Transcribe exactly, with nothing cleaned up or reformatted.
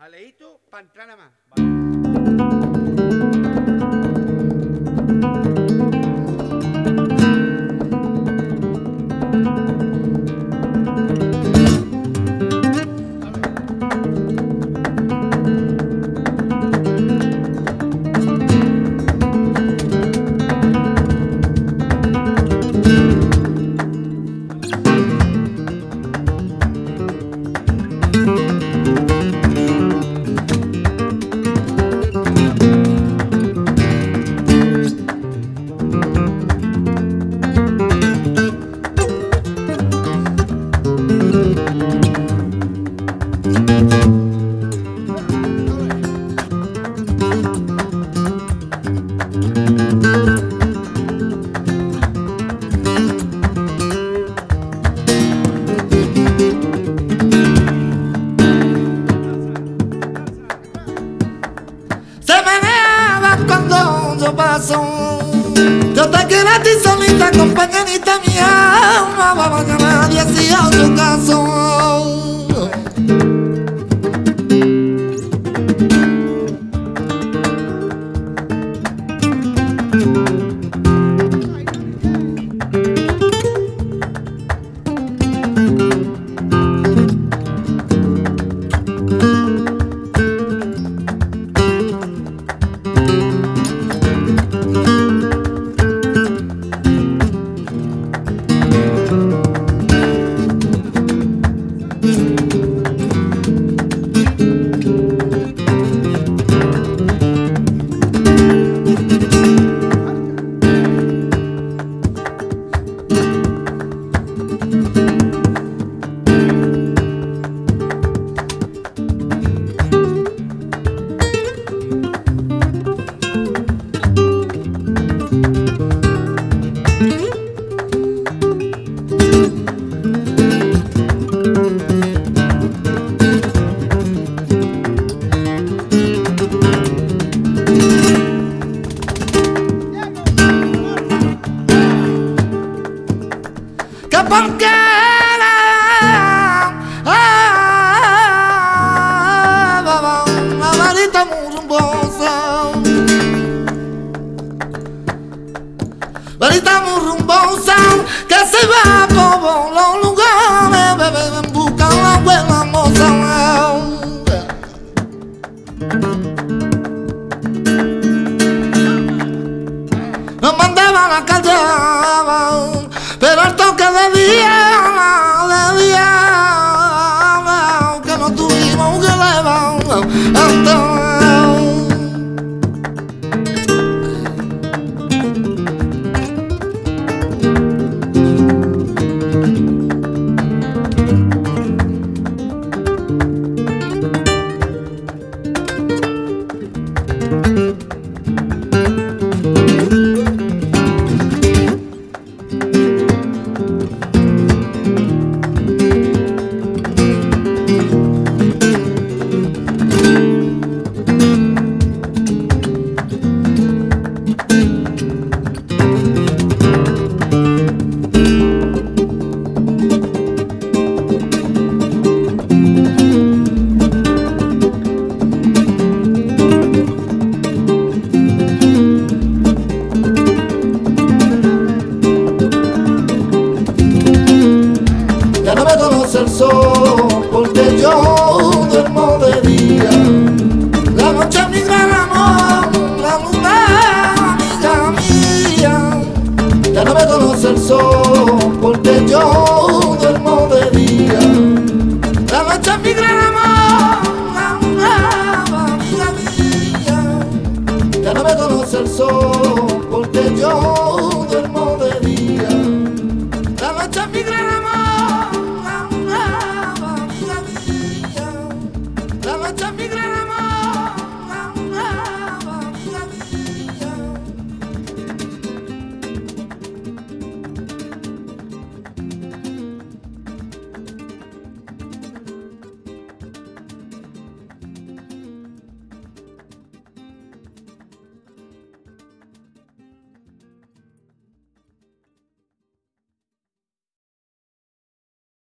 Aleito para entrar nada más. Vale. Yo te quiero a ti solita, compañerita mía, no va a nadie si a tu caso. Porque la varita muy rumbosa, varita muy rumbosa, que se va por los lugares, bebé, en busca de una buena moza. Nos mandaba a la calle, pero al toque de día, de día, que no tuvimos que levantar. Ya no me conoce el sol, porque yo duermo de día. La noche es mi gran amor, la luna amiga mía. Ya no me conoce el sol, porque yo duermo de día. La noche es mi gran amor, la luna amiga mía. Ya no me conoce el sol, porque yo